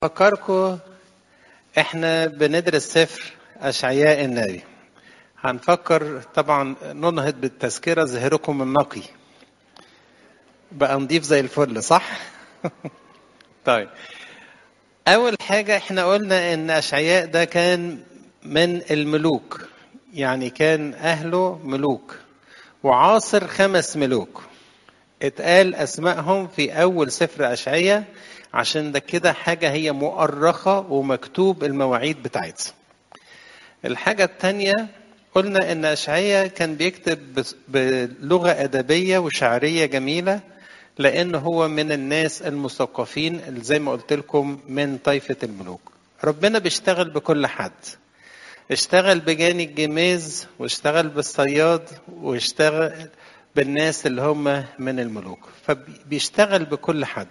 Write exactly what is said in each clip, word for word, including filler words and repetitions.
فكركم احنا بندرس سفر اشعياء النبي. هنفكر طبعا ننهض بالتذكرة ظهركم النقي بقى نضيف زي الفل، صح؟ طيب، اول حاجة احنا قلنا ان اشعياء ده كان من الملوك، يعني كان اهله ملوك وعاصر خمس ملوك اتقال اسمائهم في اول سفر اشعياء، عشان ده كده حاجة هي مؤرخة ومكتوب المواعيد بتاعتها. الحاجة التانية قلنا ان اشعياء كان بيكتب بلغة ادبية وشعرية جميلة، لان هو من الناس المثقفين اللي زي ما قلت لكم من طائفة الملوك. ربنا بيشتغل بكل حد، اشتغل بجاني الجميز واشتغل بالصياد واشتغل بالناس اللي هم من الملوك، فبيشتغل بكل حد.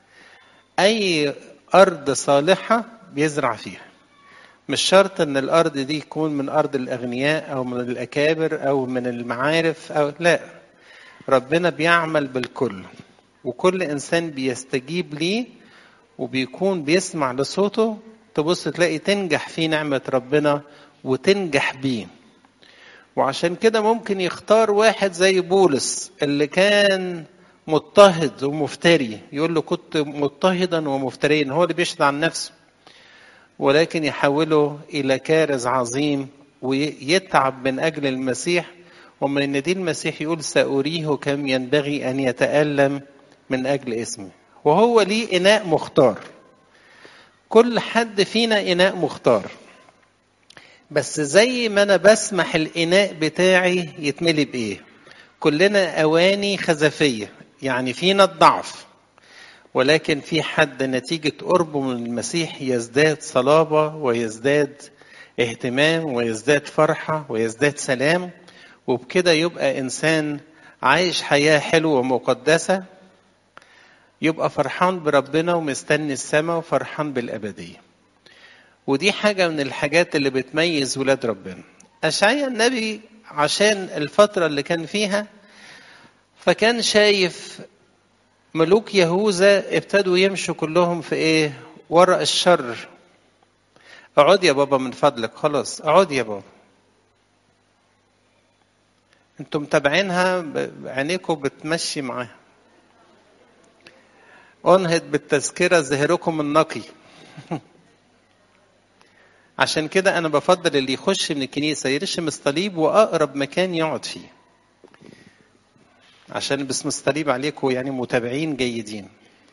اي ارض صالحة بيزرع فيها، مش شرط ان الارض دي يكون من ارض الاغنياء او من الاكابر او من المعارف او لا، ربنا بيعمل بالكل وكل انسان بيستجيب ليه وبيكون بيسمع لصوته. تبص تلاقي تنجح في نعمة ربنا وتنجح بيه. وعشان كده ممكن يختار واحد زي بولس اللي كان مضطهد ومفتري، يقول له كنت مضطهدا ومفتريا، هو اللي بيشهد عن نفسه، ولكن يحوله إلى كارز عظيم ويتعب من أجل المسيح. ومن ان دي المسيح يقول سأريه كم ينبغي أن يتألم من أجل اسمه. وهو ليه إناء مختار، كل حد فينا إناء مختار، بس زي ما أنا بسمح الإناء بتاعي يتملي بإيه. كلنا أواني خزفية، يعني فينا الضعف، ولكن في حد نتيجة قربه من المسيح يزداد صلابة ويزداد اهتمام ويزداد فرحة ويزداد سلام، وبكده يبقى إنسان عايش حياة حلوة ومقدسة، يبقى فرحان بربنا ومستني السماء وفرحان بالأبدية. ودي حاجة من الحاجات اللي بتميز ولاد ربنا. أشعياء النبي عشان الفترة اللي كان فيها فكان شايف ملوك يهوذا ابتدوا يمشوا كلهم في ايه؟ وراء الشر. اقعد يا بابا من فضلك، خلاص اقعد يا بابا، انتم متابعينها عينيكم بتمشي معاها. انهض بالتذكرة ظهركم النقي. عشان كده انا بفضل اللي يخش من الكنيسة يرشم الصليب واقرب مكان يقعد فيه، عشان باسم الصليب عليكم يعني متابعين جيدين.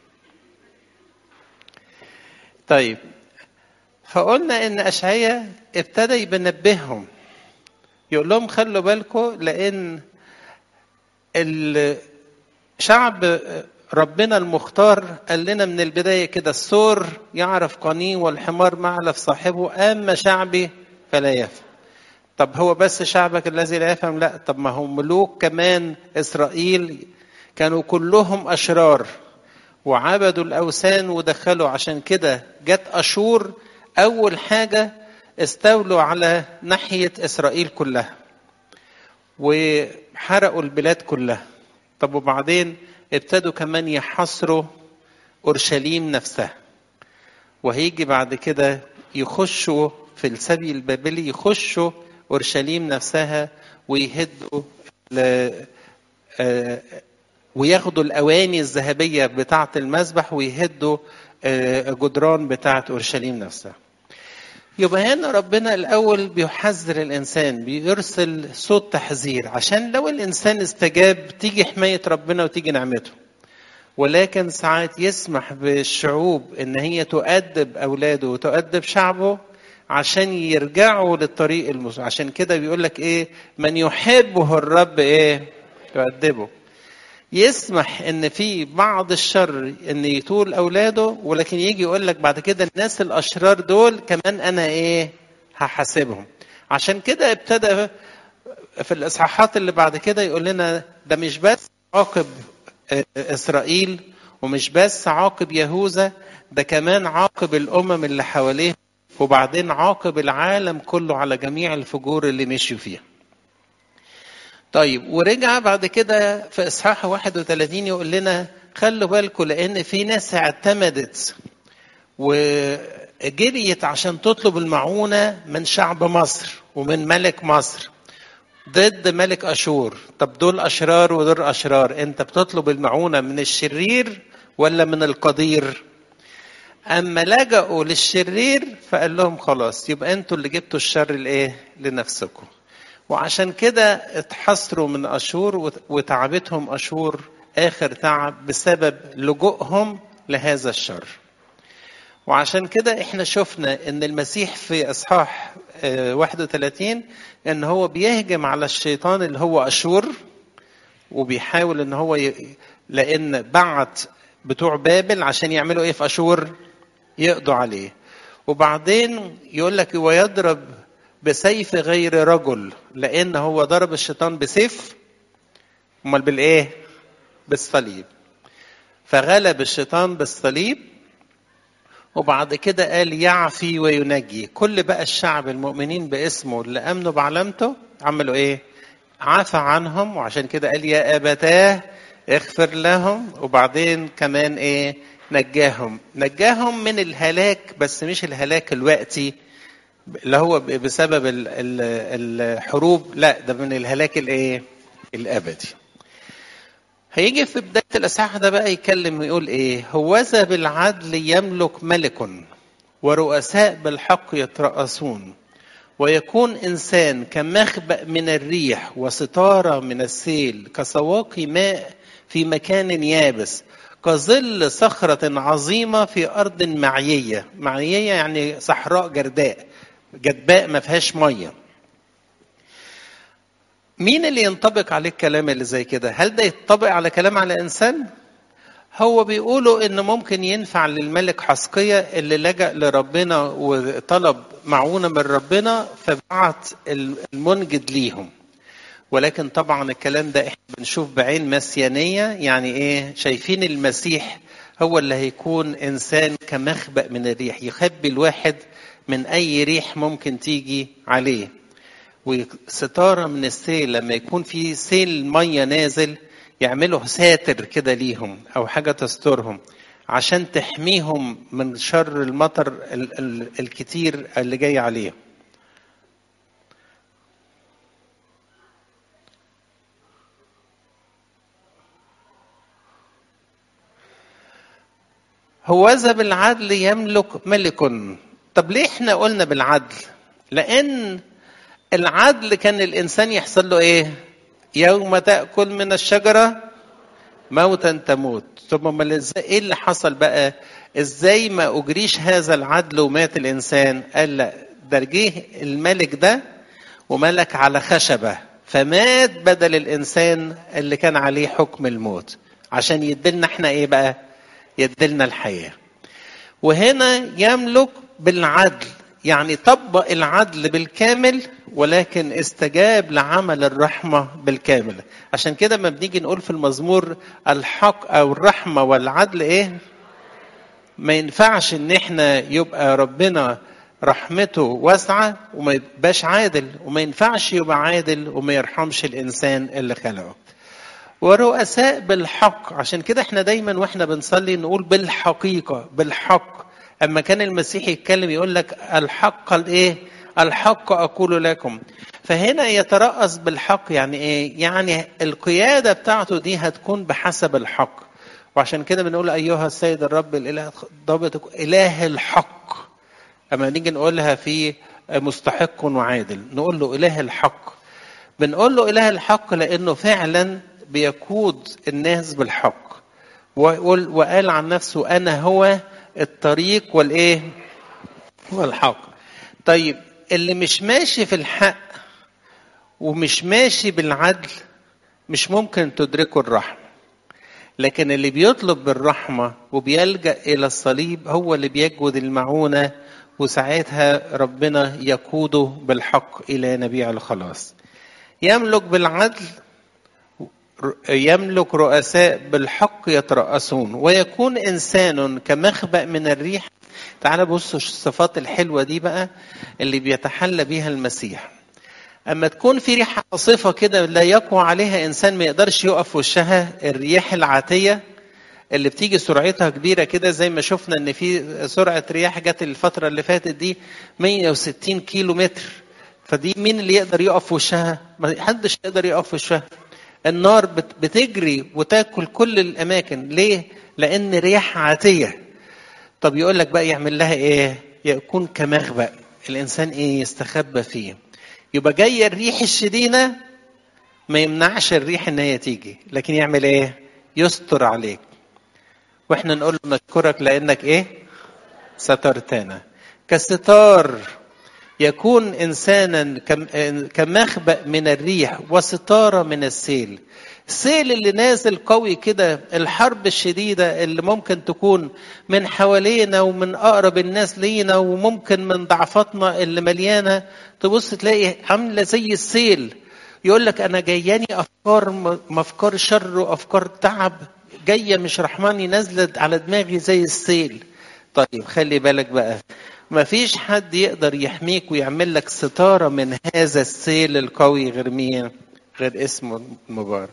طيب، فقلنا ان اشعياء ابتدى ينبههم، يقول لهم خلوا بالكم، لان الشعب ربنا المختار قال لنا من البداية كده الثور يعرف قنيه والحمار معلف صاحبه، أما شعبي فلا يفهم. طب هو بس شعبك الذي لا يفهم؟ لا، طب ما هم ملوك كمان إسرائيل كانوا كلهم أشرار وعبدوا الأوثان ودخلوا، عشان كده جت أشور أول حاجة استولوا على ناحية إسرائيل كلها وحرقوا البلاد كلها. طب وبعدين ابتدوا كمان يحصروا أورشليم نفسها، وهيجي بعد كده يخشوا في السبي البابلي، يخشوا أورشليم نفسها ويهدوا وياخدوا الأواني الذهبية بتاعة المذبح ويهدوا الجدران بتاعة أورشليم نفسها. يبقى هنا ربنا الأول بيحذر الإنسان، بيرسل صوت تحذير عشان لو الإنسان استجاب تيجي حماية ربنا وتيجي نعمته. ولكن ساعات يسمح بالشعوب إن هي تؤدب أولاده وتؤدب شعبه عشان يرجعوا للطريق المسلم. عشان كده بيقول لك إيه؟ من يحبه الرب إيه؟ يؤدبه. يسمح ان في بعض الشر ان يطول اولاده، ولكن يجي يقول لك بعد كده الناس الاشرار دول كمان انا ايه؟ هحاسبهم. عشان كده ابتدى في الاصحاحات اللي بعد كده يقول لنا ده مش بس عاقب اسرائيل ومش بس عاقب يهوذا، ده كمان عاقب الامم اللي حواليه، وبعدين عاقب العالم كله على جميع الفجور اللي مشوا فيها. طيب، ورجع بعد كده في إصحاح واحد وثلاثين يقول لنا خلوا بالكم، لأن في ناس اعتمدت وجريت عشان تطلب المعونة من شعب مصر ومن ملك مصر ضد ملك أشور. طب دول أشرار ودول أشرار، أنت بتطلب المعونة من الشرير ولا من القدير؟ أما لجأوا للشرير فقال لهم خلاص يبقى أنتوا اللي جبتوا الشر الإيه لنفسكم. وعشان كده اتحصروا من أشور وتعبتهم أشور آخر تعب بسبب لجوءهم لهذا الشر. وعشان كده احنا شفنا ان المسيح في اصحاح واحد وثلاثين ان هو بيهجم على الشيطان اللي هو أشور، وبيحاول ان هو ي... لان بعت بتوع بابل عشان يعملوا ايه في أشور؟ يقضوا عليه. وبعدين يقول لك ويضرب بسيف غير رجل، لان هو ضرب الشيطان بسيف امال بالايه؟ بالصليب. فغلب الشيطان بالصليب. وبعد كده قال يعفي وينجي. كل بقى الشعب المؤمنين باسمه اللي امنوا بعلامته عملوا ايه؟ عفى عنهم. وعشان كده قال يا ابتاه اغفر لهم. وبعدين كمان ايه؟ نجاهم. نجاهم من الهلاك، بس مش الهلاك الوقتي اللي هو بسبب الحروب، لا ده من الهلاك الايه؟ الابدي. هيجي في بداية الإصحاح ده بقى يكلم ويقول إيه؟ هوذا بالعدل يملك ملك ورؤساء بالحق يترأسون، ويكون إنسان كمخبأ من الريح وستارة من السيل، كسواقي ماء في مكان يابس، كظل صخرة عظيمة في أرض معيية. معيية يعني صحراء جرداء جدباء ما فيهاش مية. مين اللي ينطبق عليه الكلام اللي زي كده؟ هل ده يتطبق على كلام على إنسان؟ هو بيقولوا إن ممكن ينفع للملك حسقية اللي لجأ لربنا وطلب معونة من ربنا فبعت المنجد ليهم. ولكن طبعا الكلام ده احنا بنشوف بعين مسيانية، يعني ايه؟ شايفين المسيح هو اللي هيكون إنسان كمخبأ من الريح، يخبي الواحد من أي ريح ممكن تيجي عليه. وستارة من السيل، لما يكون في سيل مية نازل يعملوا ساتر كده ليهم أو حاجة تسترهم عشان تحميهم من شر المطر ال- ال- الكتير اللي جاي عليهم. هوذا بالعدل يملك ملك. طب ليه احنا قلنا بالعدل؟ لأن العدل كان الإنسان يحصل له إيه؟ يوم تأكل من الشجرة موتا تموت. ثم إيه اللي حصل بقى؟ إزاي ما أجريش هذا العدل ومات الإنسان؟ قال لا، ده جه الملك ده وملك على خشبة فمات بدل الإنسان اللي كان عليه حكم الموت، عشان يدلنا احنا إيه بقى؟ يدلنا الحياة. وهنا يملك بالعدل، يعني طبق العدل بالكامل، ولكن استجاب لعمل الرحمة بالكامل. عشان كده ما بنيجي نقول في المزمور الحق أو الرحمة والعدل إيه؟ ما ينفعش إن إحنا يبقى ربنا رحمته واسعة وما يبقاش عادل، وما ينفعش يبقى عادل وما يرحمش الإنسان اللي خلقه. ورؤساء بالحق. عشان كده احنا دايما واحنا بنصلي نقول بالحقيقة بالحق. اما كان المسيح يتكلم يقول لك الحق الايه؟ الحق اقول لكم. فهنا يترأس بالحق يعني ايه؟ يعني القيادة بتاعته دي هتكون بحسب الحق. وعشان كده بنقول ايها السيد الرب الاله ضابط اله الحق. اما نيجي نقولها في مستحق وعادل نقول له اله الحق. بنقول له اله الحق لانه فعلا بيقود الناس بالحق، وقال عن نفسه أنا هو الطريق والإيه؟ والحق. طيب اللي مش ماشي في الحق ومش ماشي بالعدل مش ممكن تدركه الرحمة. لكن اللي بيطلب بالرحمة وبيلجأ إلى الصليب هو اللي بيجود المعونة، وساعتها ربنا يقوده بالحق إلى نبيع الخلاص. يملك بالعدل، يملك رؤساء بالحق يترأسون، ويكون إنسان كمخبأ من الريح. تعال بصوا الصفات الحلوة دي بقى اللي بيتحلى بيها المسيح. أما تكون في ريحة عاصفة كده لا يقوى عليها إنسان ما يقدرش يقف وشها، الرياح العاتية اللي بتيجي سرعتها كبيرة كده، زي ما شفنا ان في سرعة رياح جت الفترة اللي فاتت دي مية وستين كيلو متر. فدي مين اللي يقدر يقف في وشها؟ ما حدش يقدر يقف في وشها. النار بتجري وتاكل كل الاماكن. ليه؟ لان رياح عاتية. طب يقول لك بقى يعمل لها ايه؟ يكون كمغبأ الانسان ايه يستخبى فيه. يبقى جايه الريح الشديده ما يمنعش الريح ان هي تيجي، لكن يعمل ايه؟ يستر عليك. واحنا نقول له نشكرك لانك ايه؟ سترتنا. كستار يكون انسانا كمخبأ من الريح وستاره من السيل. السيل اللي نازل قوي كده، الحرب الشديدة اللي ممكن تكون من حوالينا ومن أقرب الناس لينا وممكن من ضعفاتنا اللي مليانة، تبص تلاقي عاملة زي السيل. يقول لك أنا جاياني أفكار أفكار شر وأفكار تعب جاية مش رحماني، نزلت على دماغي زي السيل. طيب خلي بالك بقى، ما فيش حد يقدر يحميك ويعمل لك ستارة من هذا السيل القوي غير مين؟ غير اسمه المبارك.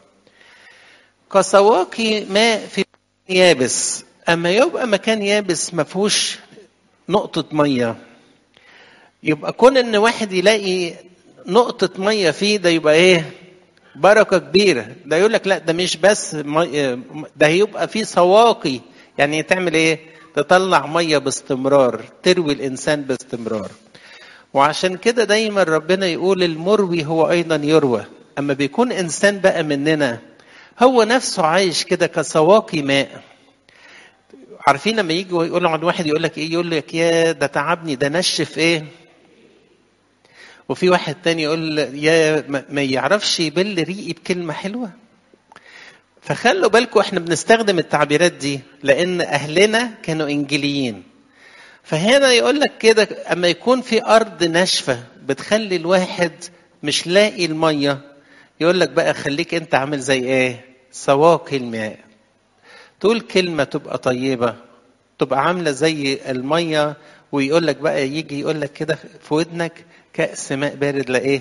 كسواقي ماء في يابس. اما يبقى مكان يابس ما فيهوش نقطة مية، يبقى كون ان واحد يلاقي نقطة مية فيه ده يبقى ايه؟ بركة كبيرة. ده يقول لك لا ده مش بس مي... ده هيبقى فيه سواقي. يعني تعمل ايه؟ تطلع مية باستمرار، تروي الانسان باستمرار. وعشان كده دايما ربنا يقول المروي هو ايضا يروى. اما بيكون انسان بقى مننا هو نفسه عايش كده كسواقي ماء. عارفين لما يجي يقول عن واحد يقول لك ايه؟ يقول لك يا ده تعبني، ده نشف ايه. وفي واحد تاني يقول يا ما يعرفش يبل ريقي بكلمة حلوة. فخلوا بالكم احنا بنستخدم التعبيرات دي لان اهلنا كانوا انجيليين. فهنا يقول لك كده اما يكون في ارض ناشفة بتخلي الواحد مش لاقي المية، يقول لك بقى خليك انت عامل زي ايه؟ سواقي الماء. تقول كلمة تبقى طيبة، تبقى عاملة زي المية. ويقول لك بقى يجي يقول لك كده في ودنك كأس ماء بارد لإيه؟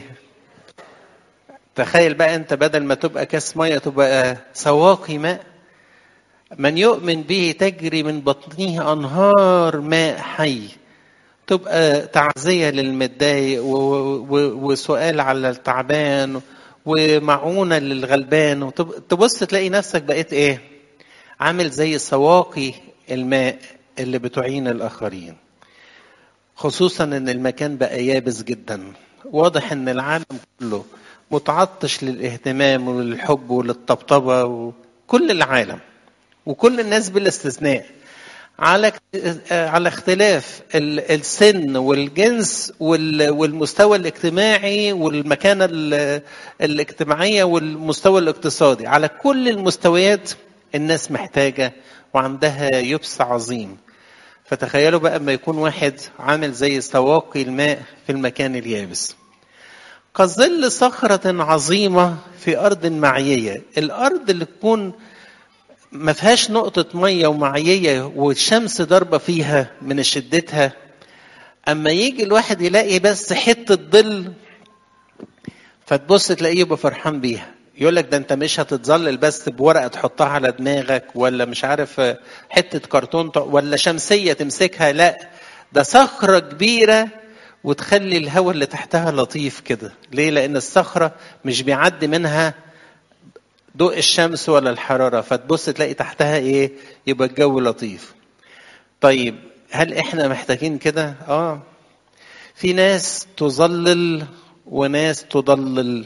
تخيل بقى انت بدل ما تبقى كأس مية تبقى سواقي ماء. من يؤمن به تجري من بطنه أنهار ماء حي. تبقى تعزية للمتضايق وسؤال على التعبان ومعونة للغلبان. تبص تلاقي نفسك بقيت ايه؟ عامل زي سواقي الماء اللي بتعين الآخرين. خصوصا ان المكان بقى يابس جدا. واضح ان العالم كله متعطش للاهتمام وللحب وللطبطبة، وكل العالم وكل الناس بلا استثناء على على اختلاف السن والجنس والمستوى الاجتماعي والمكانة الاجتماعية والمستوى الاقتصادي. على كل المستويات الناس محتاجة وعندها يبس عظيم. فتخيلوا بقى ما يكون واحد عامل زي سواقي الماء في المكان اليابس. كظل صخرة عظيمة في أرض معيية. الأرض اللي تكون ما فيهاش نقطة مية ومعيية والشمس ضربة فيها من شدتها، أما يجي الواحد يلاقي بس حتة ظل فتبص تلاقيه يبقى فرحان بيها. يقول لك ده انت مش هتتظلل بس بورقة تحطها على دماغك ولا مش عارف حتة كرتون ولا شمسية تمسكها، لا ده صخرة كبيرة وتخلي الهواء اللي تحتها لطيف كده. ليه؟ لأن الصخرة مش بيعدي منها ضوء الشمس ولا الحرارة، فتبص تلاقي تحتها ايه؟ يبقى الجو لطيف. طيب هل احنا محتاجين كده؟ اه في ناس تظلل وناس تضلل.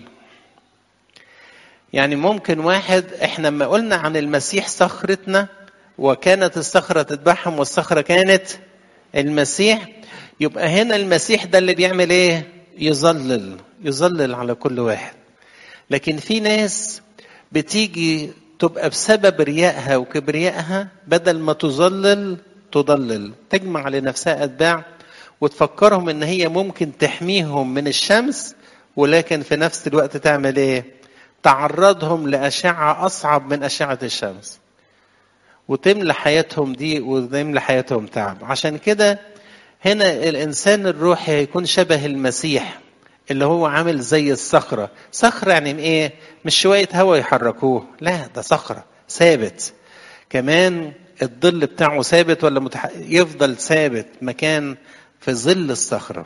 يعني ممكن واحد، احنا ما قلنا عن المسيح صخرتنا وكانت الصخرة تتبعهم والصخرة كانت المسيح، يبقى هنا المسيح ده اللي بيعمل ايه؟ يظلل يظلل على كل واحد. لكن في ناس بتيجي تبقى بسبب ريائها وكبريائها بدل ما تظلل تضلل، تجمع لنفسها أتباع وتفكرهم ان هي ممكن تحميهم من الشمس، ولكن في نفس الوقت تعمل ايه؟ تعرضهم لأشعة أصعب من أشعة الشمس وتملى حياتهم دي وتملى حياتهم تعب. عشان كده هنا الإنسان الروحي هيكون شبه المسيح اللي هو عامل زي الصخرة. صخرة يعني ايه؟ مش شوية هوا يحركوه، لا ده صخرة ثابت. كمان الظل بتاعه ثابت ولا متح... يفضل ثابت مكان في ظل الصخرة.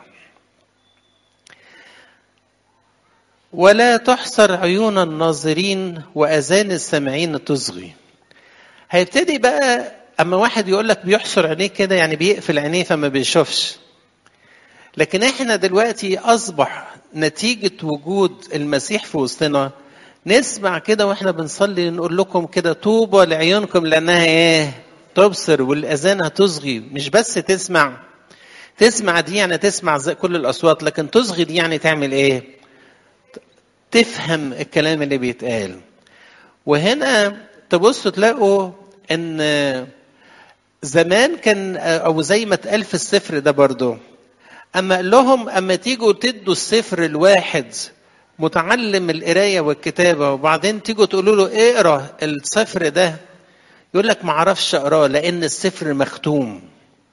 ولا تحصر عيون الناظرين وأذان السامعين تصغي. هيبتدي بقى أما واحد يقول لك بيحصر عينيه كده، يعني بيقفل عينيه فما بيشوفش. لكن احنا دلوقتي أصبح نتيجة وجود المسيح في وسطنا نسمع كده واحنا بنصلي نقول لكم كده طوبى لعيونكم لأنها ايه؟ تبصر، والأذان هتصغي. مش بس تسمع، تسمع دي يعني تسمع زي كل الأصوات، لكن تصغي دي يعني تعمل ايه؟ تفهم الكلام اللي بيتقال. وهنا تبصوا تلاقوا ان زمان كان، او زي ما اتقال في السفر ده برضو، اما قال لهم اما تيجوا تدوا السفر الواحد متعلم القرايه والكتابه وبعدين تيجوا تقولوا له اقرا السفر ده، يقول لك ما اعرفش اقراه لان السفر مختوم.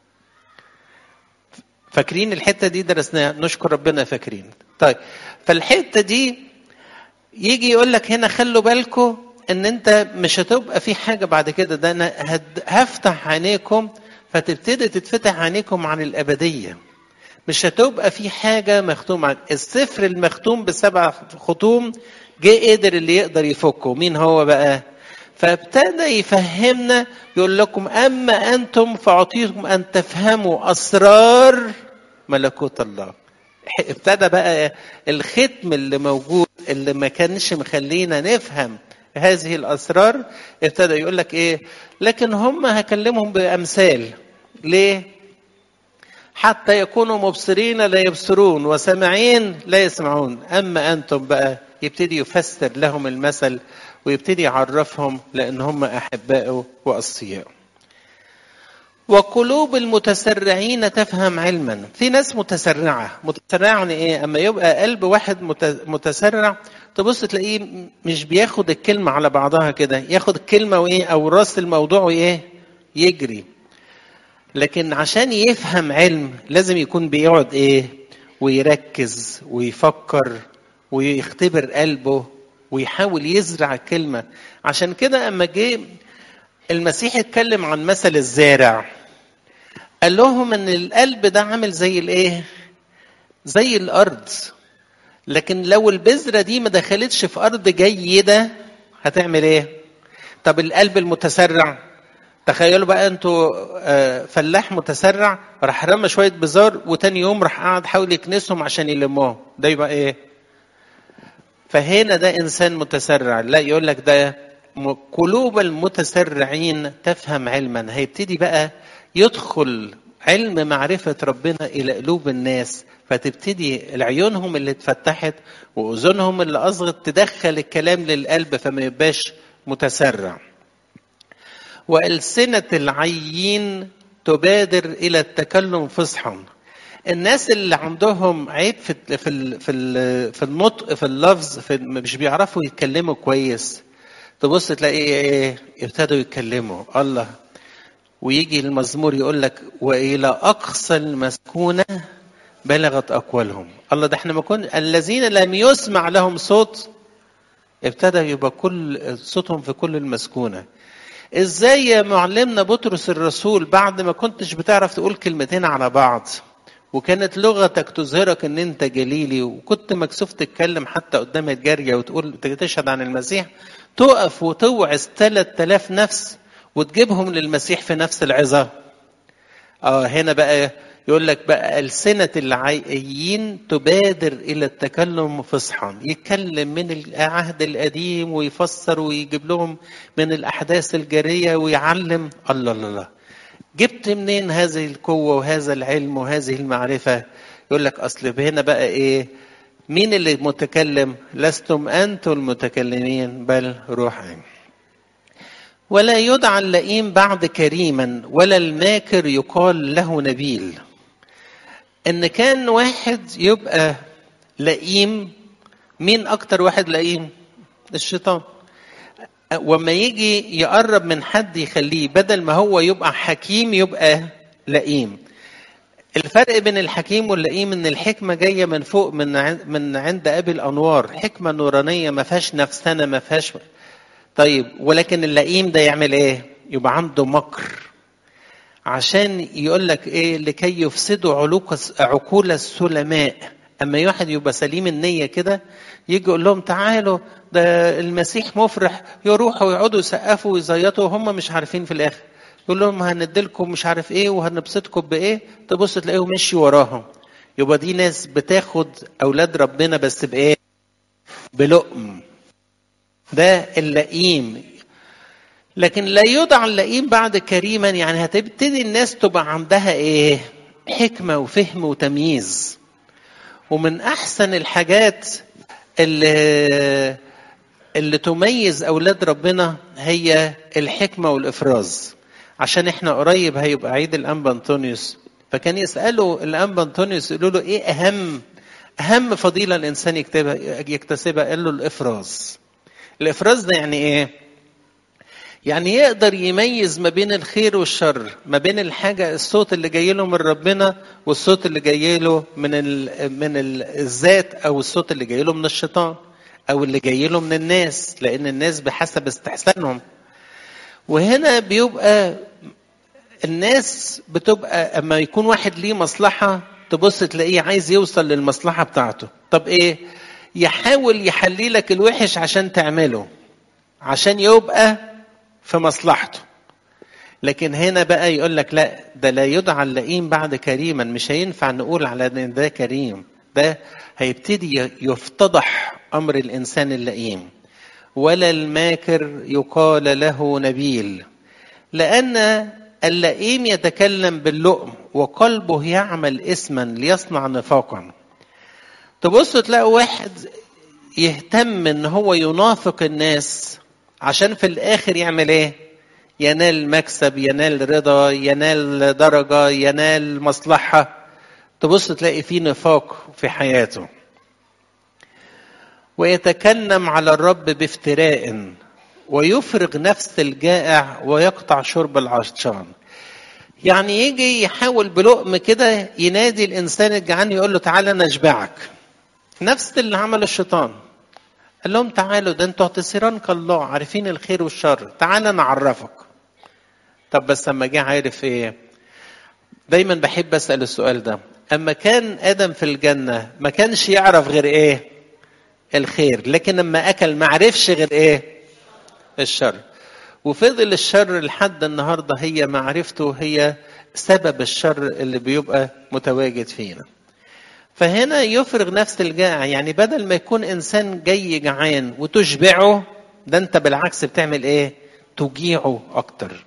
فاكرين الحته دي درسناها، نشكر ربنا فاكرين. طيب فالحته دي يجي يقول لك هنا خلوا بالكم ان انت مش هتبقى في حاجه بعد كده، ده انا هفتح عينيكم فتبتدي تتفتح عينيكم عن الابديه. مش هتبقى في حاجه مختومه. السفر المختوم بسبع ختوم جه قدر اللي يقدر يفكه. مين هو بقى؟ فابتدى يفهمنا يقول لكم اما انتم فاعطيكم ان تفهموا اسرار ملكوت الله. ابتدى بقى الختم اللي موجود اللي ما كانش مخلينا نفهم هذه الاسرار، ابتدى يقول لك ايه؟ لكن هم هكلمهم بامثال. ليه؟ حتى يكونوا مبصرين لا يبصرون وسامعين لا يسمعون. اما انتم بقى يبتدي يفسر لهم المثل ويبتدي يعرفهم لان هم احبائه واصفيائه. وقلوب المتسرعين تفهم علما. في ناس متسرعه. متسرعه يعني ايه؟ اما يبقى قلب واحد متسرع تبص تلاقيه مش بياخد الكلمه على بعضها كده، ياخد الكلمه وايه او راس الموضوع وايه يجري. لكن عشان يفهم علم لازم يكون بيقعد ايه ويركز ويفكر ويختبر قلبه ويحاول يزرع الكلمه. عشان كده اما جه المسيح اتكلم عن مثل الزارع قال لهم ان القلب ده عامل زي الايه؟ زي الارض. لكن لو البذره دي ما دخلتش في ارض جيده هتعمل ايه؟ طب القلب المتسرع، تخيلوا بقى انتوا فلاح متسرع راح رمى شويه بذار وتاني يوم راح قاعد حاول يكنسهم عشان يلموهم، ده يبقى ايه؟ فهنا ده انسان متسرع. لا، يقول لك ده قلوب المتسرعين تفهم علما. هيبتدي بقى يدخل علم معرفة ربنا إلى قلوب الناس، فتبتدي العيونهم اللي اتفتحت وأذنهم اللي أصغت تدخل الكلام للقلب فما يبقاش متسرع. وألسنة العيين تبادر إلى التكلم فصحا. الناس اللي عندهم عيب في في في في النطق في اللفظ، في مش بيعرفوا يتكلموا كويس، تبص تلاقي ايه؟ ابتدوا يتكلموا الله. ويجي المزمور يقول لك والى اقصى المسكونه بلغت اقوالهم. الله، ده احنا ما كنا الذين لم يسمع لهم صوت ابتدى يبقى كل صوتهم في كل المسكونه. ازاي يا معلمنا بطرس الرسول بعد ما كنتش بتعرف تقول كلمتين على بعض وكانت لغتك تظهرك ان انت جليلي وكنت مكسوف تتكلم حتى قدام الجاريه وتقول تشهد عن المسيح، تقف وتوعظ ثلاثة آلاف نفس وتجيبهم للمسيح في نفس العظة؟ اه هنا بقى يقول لك بقى ألسنة العيين تبادر إلى التكلم فصحا. يتكلم من العهد القديم ويفسر ويجيب لهم من الأحداث الجارية ويعلم. الله الله الله، جبت منين هذه القوة وهذا العلم وهذه المعرفة؟ يقول لك أصل هنا بقى إيه؟ مين اللي متكلم؟ لستم أنتم المتكلمين بل روحي. ولا يدعى اللئيم بعد كريما ولا الماكر يقال له نبيل. إن كان واحد يبقى لئيم، مين أكتر واحد لئيم؟ الشيطان. وما يجي يقرب من حد يخليه بدل ما هو يبقى حكيم يبقى لئيم. الفرق بين الحكيم واللئيم ان الحكمه جايه من فوق، من من عند ابي الانوار، حكمه نورانيه ما فيهاش نفسنا ما فيهاش. طيب ولكن اللئيم ده يعمل ايه؟ يبقى عنده مكر، عشان يقول لك ايه؟ لكي يفسدوا عقول السلماء. اما واحد يبقى سليم النيه كده يجي يقول لهم تعالوا ده المسيح مفرح، يروحوا ويقعدوا يسقفوا ويزيطوا وهم مش عارفين في الاخر. يقول لهم هندلكم مش عارف ايه وهنبسطكم بايه، تبص تلاقيهم مشي وراهم. يبقى دي ناس بتاخد اولاد ربنا بس بايه؟ بلقم. ده اللئيم. لكن لا يدعى اللئيم بعد كريما، يعني هتبتدي الناس تبقى عندها ايه؟ حكمة وفهم وتمييز. ومن احسن الحاجات اللي, اللي تميز اولاد ربنا هي الحكمة والافراز. عشان احنا قريب هيبقى عيد الانبا انطونيوس، فكان يسألوا الانبا انطونيوس يقولوا له ايه اهم اهم فضيلة الانسان يكتبها يكتسبها؟ قال له الافراز. الافراز ده يعني ايه؟ يعني يقدر يميز ما بين الخير والشر، ما بين الحاجة الصوت اللي جاي له من ربنا والصوت اللي جاي له من ال من ال الذات، او الصوت اللي جاي له من الشيطان، او اللي جاي له من الناس، لان الناس بحسب استحسانهم. وهنا بيبقى الناس بتبقى اما يكون واحد ليه مصلحة تبص تلاقيه عايز يوصل للمصلحة بتاعته. طب ايه؟ يحاول يحلي لك الوحش عشان تعمله، عشان يبقى في مصلحته. لكن هنا بقى يقول لك لا، ده لا يدعى اللئيم بعد كريما. مش هينفع نقول على ان ده كريم، ده هيبتدي يفتضح امر الانسان اللئيم. ولا الماكر يقال له نبيل، لان اللئيم يتكلم باللؤم وقلبه يعمل اسما ليصنع نفاقا. تبص تلاقي واحد يهتم ان هو ينافق الناس عشان في الاخر يعمل ايه؟ ينال مكسب، ينال رضا، ينال درجة، ينال مصلحة. تبص تلاقي فيه نفاق في حياته. ويتكلم على الرب بافتراء ويفرغ نفس الجائع ويقطع شرب العطشان. يعني يجي يحاول بلقم كده ينادي الانسان الجعان يقول له تعالى نشبعك. نفس اللي عمل الشيطان، قال لهم تعالوا ده انتوا هتصيران كالله عارفين الخير والشر، تعالى نعرفك. طب بس اما جه عارف ايه؟ دايما بحب اسال السؤال ده. اما كان ادم في الجنه ما كانش يعرف غير ايه؟ الخير. لكن لما اكل ما عرفش غير ايه؟ الشر. وفضل الشر لحد النهارده هي معرفته هي سبب الشر اللي بيبقى متواجد فينا. فهنا يفرغ نفس الجائع، يعني بدل ما يكون انسان جاي جعان وتشبعه، ده انت بالعكس بتعمل ايه؟ تجيعه اكتر.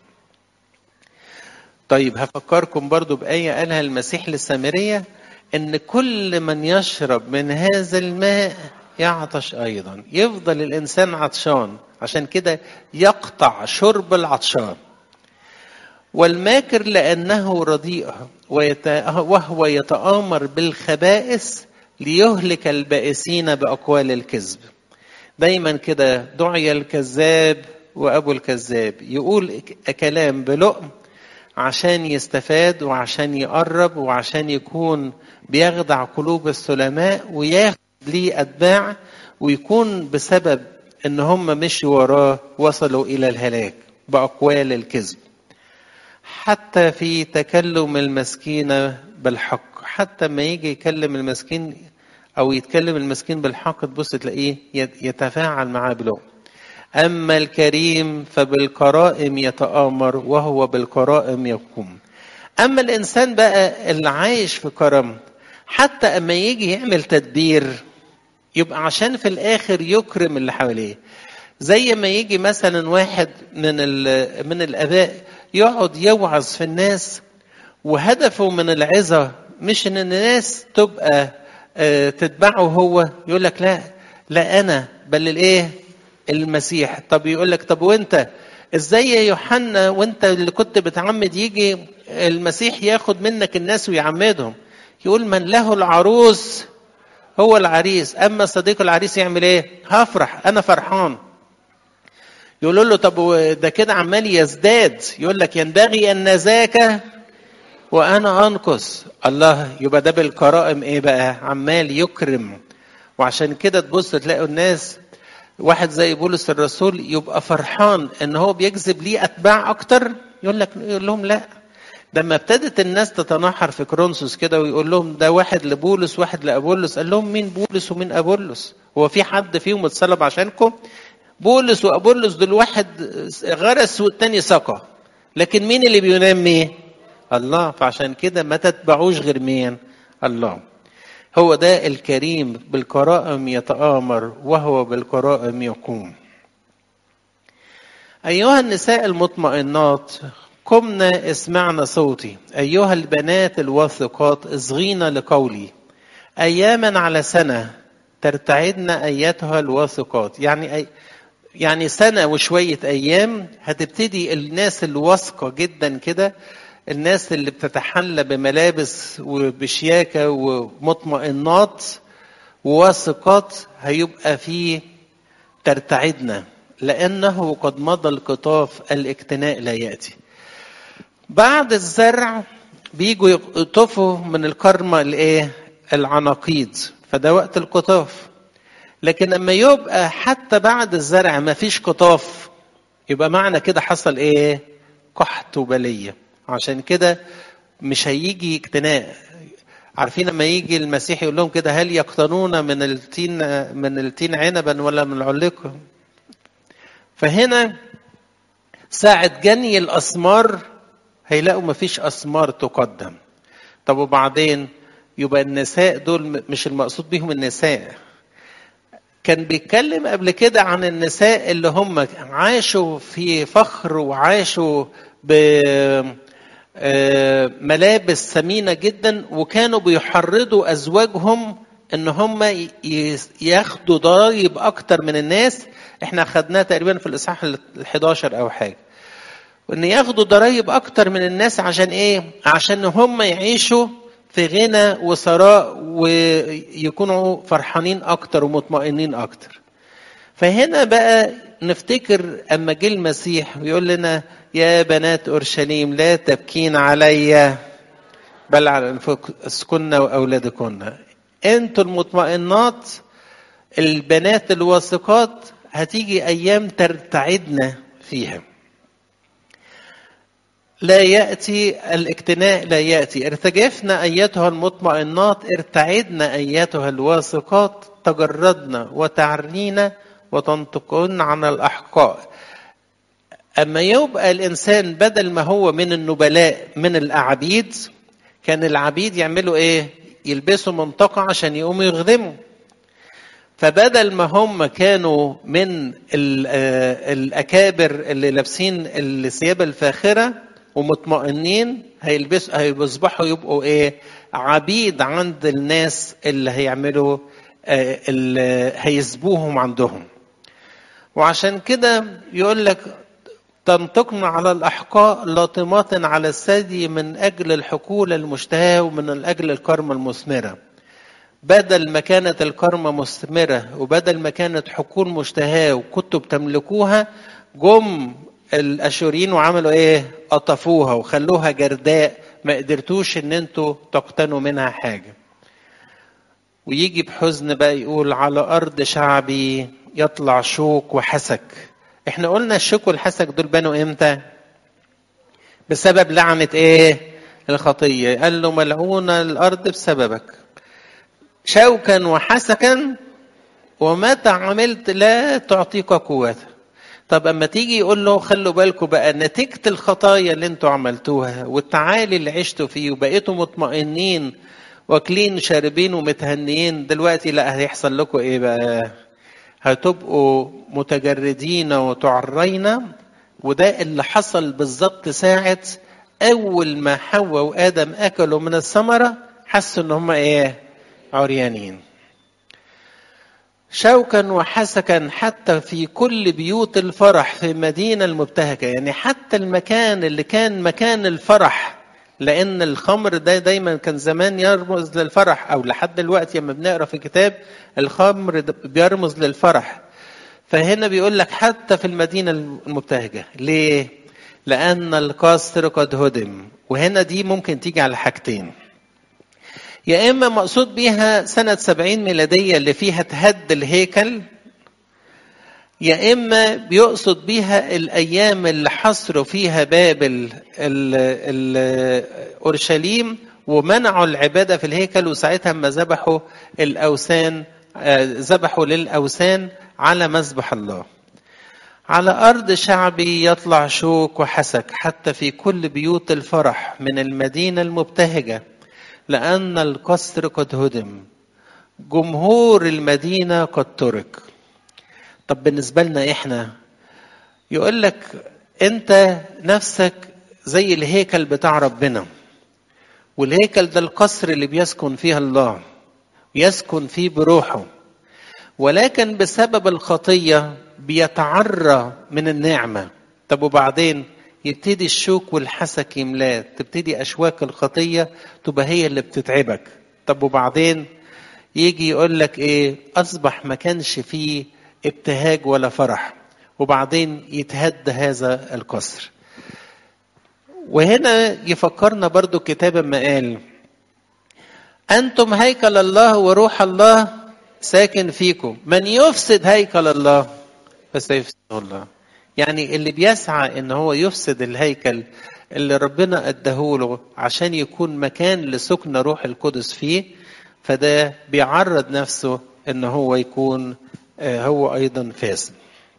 طيب هفكركم برضو بآية قالها المسيح للسامرية، ان كل من يشرب من هذا الماء يعطش ايضا. يفضل الانسان عطشان، عشان كده يقطع شرب العطشان. والماكر لأنه رديء وهو يتآمر بالخبائث ليهلك البائسين بأقوال الكذب. دايما كده دعي الكذاب وأبو الكذاب، يقول كلام بلؤم عشان يستفاد وعشان يقرب وعشان يكون بيخدع قلوب السلماء وياخد ليه أتباع، ويكون بسبب ان هم مشوا وراه وصلوا إلى الهلاك بأقوال الكذب. حتى في تكلم المسكين بالحق، حتى ما يجي يكلم المسكين أو يتكلم المسكين بالحق تبص تلاقيه يتفاعل معاه بلغة. أما الكريم فبالكرائم يتآمر وهو بالكرائم يقوم. أما الإنسان بقى اللي عايش في كرم، حتى أما يجي يعمل تدبير يبقى عشان في الآخر يكرم اللي حواليه. زي ما يجي مثلا واحد من من الآباء يقعد يوعظ في الناس، وهدفه من العظة مش ان الناس تبقى تتبعه هو، يقول لك لا لا انا بل الايه؟ المسيح. طب يقول لك طب وانت ازاي يا يوحنا وانت اللي كنت بتعمد يجي المسيح ياخد منك الناس ويعمدهم؟ يقول من له العروس هو العريس، اما صديق العريس يعمل ايه؟ هفرح، انا فرحان. يقولوا له طب ده كده عمال يزداد، يقول لك ينبغي ان نزاك وانا انقص. الله، يبقى ده بالكرائم ايه بقى؟ عمال يكرم. وعشان كده تبص تلاقوا الناس واحد زي بولس الرسول يبقى فرحان ان هو بيجذب ليه اتباع اكتر، يقول لك يقول لهم لا. لما ابتدت الناس تتناحر في كورنثوس كده ويقول لهم ده واحد لبولس واحد لابولس، قال لهم مين بولس ومين ابولس؟ هو في حد فيهم اتصلب عشانكم؟ بولس وابولس دول واحد غرس والتاني سقى، لكن مين اللي بينمي؟ الله. فعشان كده ما تتبعوش غير مين؟ الله. هو ده الكريم، بالكرائم يتآمر وهو بالكرائم يقوم. أيها النساء المطمئنات قمنا اسمعنا صوتي، أيها البنات الواثقات اصغينا لقولي، أياما على سنة ترتعدن أيتها الواثقات. يعني أي يعني سنة وشوية أيام هتبتدي الناس الواثقة جدا كده، الناس اللي بتتحلى بملابس وبشياكة ومطمئنات وواثقات، هيبقى فيه ترتعدنا، لأنه قد مضى القطاف، الاكتناء لا يأتي. بعد الزرع بيجوا يقطفوا من الكرمة الايه؟ العناقيد، فده وقت القطاف. لكن لما يبقى حتى بعد الزرع ما فيش قطاف، يبقى معنى كده حصل ايه؟ قحط وبلية. عشان كده مش هيجي اكتناء. عارفين لما يجي المسيح يقول لهم كده هل يقتنون من التين من التين عنبا ولا من العليقة؟ فهنا ساعة جني الأثمار هيلاقوا مفيش أثمار تقدم. طب وبعدين يبقى النساء دول مش المقصود بيهم النساء. كان بيتكلم قبل كده عن النساء اللي هم عاشوا في فخر وعاشوا بملابس ثمينة جدا، وكانوا بيحرضوا أزواجهم ان هم ياخدوا ضرائب اكتر من الناس. احنا خدناه تقريبا في الاصحاح الحداشر او حاجه، وان ياخدوا ضرائب اكتر من الناس. عشان ايه؟ عشان هم يعيشوا في غنى وثراء ويكونوا فرحانين اكتر ومطمئنين اكتر. فهنا بقى نفتكر اما جه المسيح ويقول لنا يا بنات اورشليم لا تبكين علي بل على انفسكن واولادكن. انتوا المطمئنات البنات الواثقات هتيجي ايام ترتعدنا فيها. لا يأتي الاكتناء، لا يأتي. ارتجفنا ايتها المطمئنات، ارتعدنا ايتها الواثقات، تجردنا وتعرينا وتنطقن عن الاحقاء. اما يبقى الانسان بدل ما هو من النبلاء من العبيد، كان العبيد يعملوا ايه؟ يلبسوا منطقة عشان يقوموا يخدموا. فبدل ما هم كانوا من الأكابر اللي لابسين الثياب الفاخرة ومطمئنين، هيلبسوا هيصبحوا يبقوا ايه؟ عبيد عند الناس اللي هيعملوا اللي هيسبوهم عندهم. وعشان كده يقول لك تنطقن على الأحقاء لاطمات على الثدي من أجل الحقول المشتهاة ومن أجل الكرمة المثمرة. بدل ما كانت الكرمة مثمرة وبدل ما كانت حقول مشتهاة وكنتوا بتملكوها، جم الأشوريين وعملوا إيه؟ قطفوها وخلوها جرداء، ما قدرتوش إن أنتوا تقتنوا منها حاجة. ويجي بحزن بقى يقول على أرض شعبي يطلع شوك وحسك. احنا قلنا الشوك والحسك دول بنوا امتى؟ بسبب لعنة ايه؟ الخطية. قال له ملعون الارض بسببك شوكا وحسكا ومتى عملت لا تعطيك قوتها. طب اما تيجي يقول له خلوا بالكم بقى نتيجة الخطايا اللي انتوا عملتوها والتعالي اللي عشتوا فيه وبقيتوا مطمئنين واكلين شاربين ومتهنيين، دلوقتي لا هيحصل لكم ايه بقى؟ هتبقوا متجردين وتعرين. وده اللي حصل بالظبط ساعة أول ما حواء وآدم أكلوا من الثمرة، حسوا إن هم إيه؟ عريانين. شوكا وحسكا حتى في كل بيوت الفرح في مدينة المبتهجة. يعني حتى المكان اللي كان مكان الفرح، لأن الخمر ده دايما كان زمان يرمز للفرح، أو لحد دلوقتي لما بنقرأ في كتاب الخمر بيرمز للفرح. فهنا بيقول لك حتى في المدينة المبتهجة. ليه؟ لأن القصر قد هدم. وهنا دي ممكن تيجي على حاجتين، يا إما مقصود بيها سنة سبعين ميلادية اللي فيها تهد الهيكل، يا إما بيقصد بيها الأيام اللي حصروا فيها بابل أورشليم ومنعوا العبادة في الهيكل، وساعتها ما ذبحوا الأوثان، ذبحوا للأوثان على مذبح الله. على أرض شعبي يطلع شوك وحسك حتى في كل بيوت الفرح من المدينة المبتهجة، لأن القصر قد هدم، جمهور المدينة قد ترك. طب بالنسبة لنا إحنا، يقول لك أنت نفسك زي الهيكل بتاع ربنا، والهيكل ده القصر اللي بيسكن فيها الله، يسكن فيه بروحه، ولكن بسبب الخطية بيتعرى من النعمة. طب وبعدين يبتدي الشوك والحسك يملاه، تبتدي أشواك الخطية تبقى هي اللي بتتعبك. طب وبعدين يجي يقول لك إيه؟ أصبح ما كانش فيه ابتهاج ولا فرح، وبعدين يتهد هذا القصر. وهنا يفكرنا برضو الكتاب ما قال أنتم هيكل الله وروح الله ساكن فيكم، من يفسد هيكل الله فسيفسده الله. يعني اللي بيسعى ان هو يفسد الهيكل اللي ربنا اداهوله عشان يكون مكان لسكن روح القدس فيه، فده بيعرض نفسه ان هو يكون هو ايضا فاسد.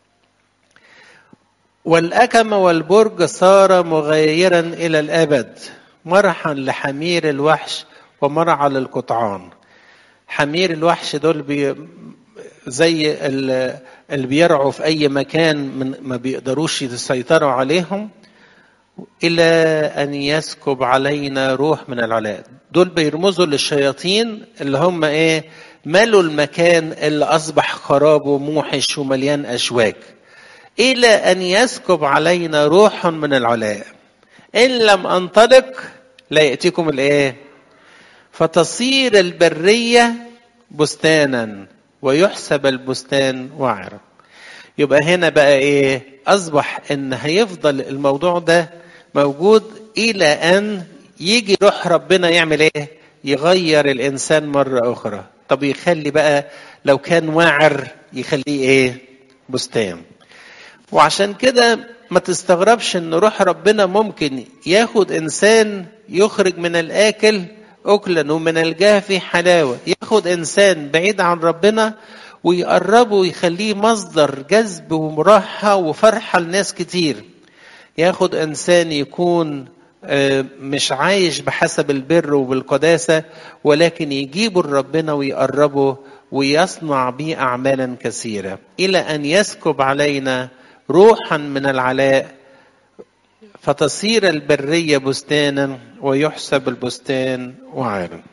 والأكم والبرج صار مغيرا الى الابد، مرحا لحمير الوحش ومرعى للقطعان. حمير الوحش دول بي زي اللي بيرعوا في أي مكان من ما بيقدروش يسيطروا عليهم، إلى أن يسكب علينا روح من العلاء. دول بيرمزوا للشياطين اللي هم إيه؟ ملوا المكان اللي أصبح خراب وموحش ومليان أشواك. إلى أن يسكب علينا روح من العلاء، إن لم أنطلق لا يأتيكم الإيه؟ فتصير البرية بستانا ويحسب البستان وعرا. يبقى هنا بقى ايه؟ اصبح ان هيفضل الموضوع ده موجود الى ان يجي روح ربنا يعمل ايه؟ يغير الانسان مرة اخرى. طب يخلي بقى لو كان واعر يخليه ايه؟ بستان. وعشان كده ما تستغربش ان روح ربنا ممكن ياخد انسان يخرج من الاكل أكلا ومن الجافي حلاوة، ياخد إنسان بعيد عن ربنا ويقربه ويخليه مصدر جذب ومراحة وفرحة لناس كتير. ياخد إنسان يكون مش عايش بحسب البر وبالقداسة، ولكن يجيبه لربنا ويقربه ويصنع به أعمالا كثيرة، إلى أن يسكب علينا روحا من العلاء فتصير البرية بستانا ويحسب البستان وعارا.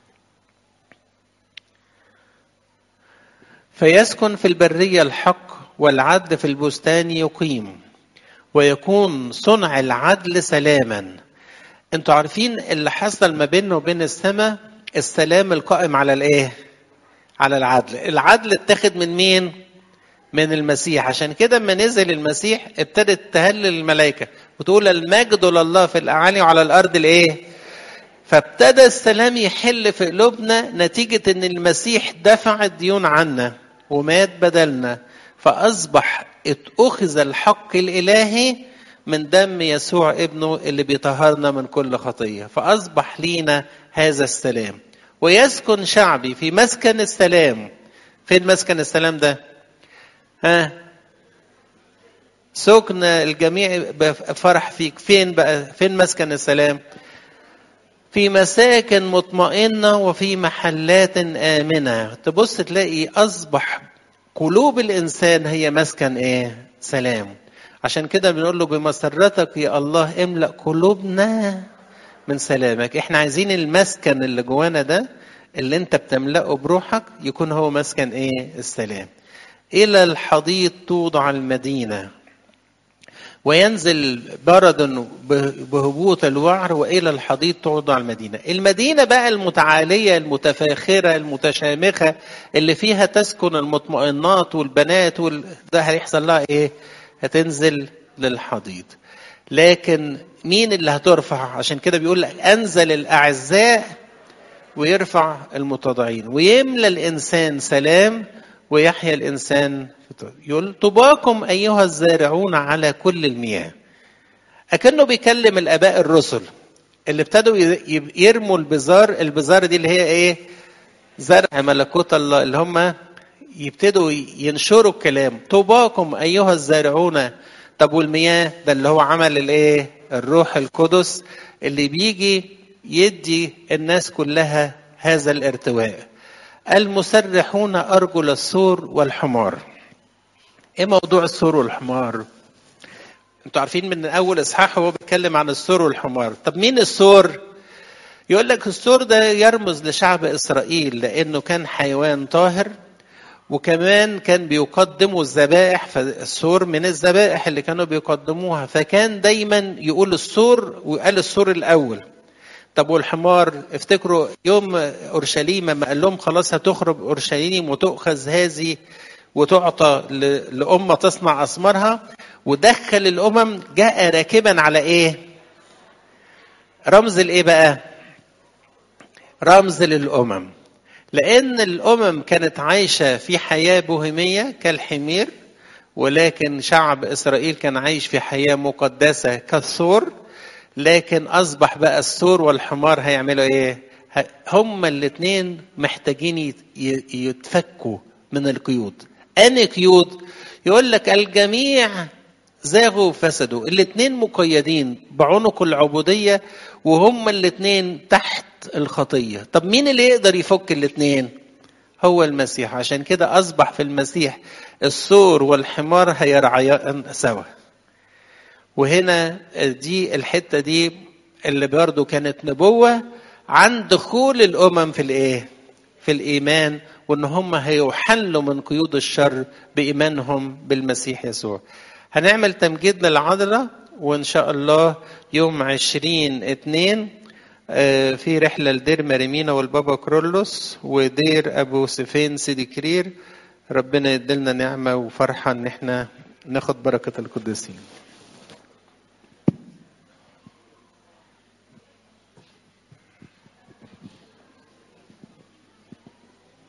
فيسكن في البرية الحق والعدل في البستان يقيم، ويكون صنع العدل سلاما. انتوا عارفين اللي حصل ما بينه وبين السماء، السلام القائم على الايه؟ على العدل. العدل اتخذ من مين؟ من المسيح. عشان كده لما نزل المسيح ابتدت تهلل الملائكة وتقول المجد لله في الأعالي وعلى الأرض الايه؟ فابتدى السلام يحل في قلوبنا نتيجة ان المسيح دفع الديون عنا ومات بدلنا، فأصبح اتأخذ الحق الإلهي من دم يسوع ابنه اللي بيطهرنا من كل خطية، فأصبح لينا هذا السلام. ويسكن شعبي في مسكن السلام. فين مسكن السلام ده؟ ها؟ سكن الجميع بفرح فيك. فين بقى؟ فين مسكن السلام؟ في مساكن مطمئنة وفي محلات آمنة. تبص تلاقي أصبح قلوب الإنسان هي مسكن إيه؟ سلام. عشان كده بنقول له بمسرتك يا الله املأ قلوبنا من سلامك. احنا عايزين المسكن اللي جوانا ده اللي انت بتملأه بروحك يكون هو مسكن ايه؟ السلام. إلى الحضيض توضع المدينة وينزل برد بهبوط الوعر، وإلى الحضيض توضع المدينة. المدينة بقى المتعالية المتفاخرة المتشامخة اللي فيها تسكن المطمئنات والبنات وال... ده هيحصل لها إيه؟ هتنزل للحضيض. لكن مين اللي هترفع؟ عشان كده بيقول لك أنزل الأعزاء ويرفع المتضعين، ويملى الإنسان سلام ويحيا الإنسان. يقول طوباكم أيها الزارعون على كل المياه. أكنه بيكلم الآباء الرسل اللي ابتدوا يرموا البذار. البذار دي اللي هي إيه؟ زرع ملكوت الله، اللي هم يبتدوا ينشروا الكلام. طوباكم أيها الزارعون. طب والمياه ده اللي هو عمل الإيه؟ الروح القدس اللي بيجي يدي الناس كلها هذا الارتواء. المسرحون أرجل السور والحمار. ايه موضوع السور والحمار؟ انتوا عارفين من اول اصحاح هو بيتكلم عن السور والحمار. طب مين السور؟ يقول لك السور ده يرمز لشعب اسرائيل، لانه كان حيوان طاهر، وكمان كان بيقدموا الذبائح. فالسور من الذبائح اللي كانوا بيقدموها، فكان دايما يقول السور، وقال السور الاول. طب والحمار؟ افتكروا يوم اورشليم ما قال لهم خلاص هتخرب اورشليم وتؤخذ هذه وتعطى لأمة تصنع أثمارها، ودخل الأمم. جاء راكبا على إيه؟ رمز الإيه بقى؟ رمز للأمم، لأن الأمم كانت عايشة في حياة بوهيمية كالحمير، ولكن شعب إسرائيل كان عايش في حياة مقدسة كالثور. لكن أصبح بقى الثور والحمار هيعملوا إيه؟ هما الاثنين محتاجين يتفكوا من القيود. أني قيود؟ يقول لك الجميع زاغوا وفسدوا. الاثنين مقيدين بعنق العبودية، وهم الاثنين تحت الخطية. طب مين اللي يقدر يفك الاثنين؟ هو المسيح. عشان كده أصبح في المسيح الثور والحمار هيرعيان سوا. وهنا دي الحتة دي اللي برضو كانت نبوة عن دخول الأمم في الإيه؟ في الإيمان، وإن هم هيحلوا من قيود الشر بإيمانهم بالمسيح يسوع. هنعمل تمجيد للعذراء، وإن شاء الله يوم عشرين اتنين في رحلة لدير مريمينا والبابا كرولوس ودير أبو سفين سيدي كرير. ربنا يدلنا نعمة وفرحة إن احنا ناخد بركة القديسين.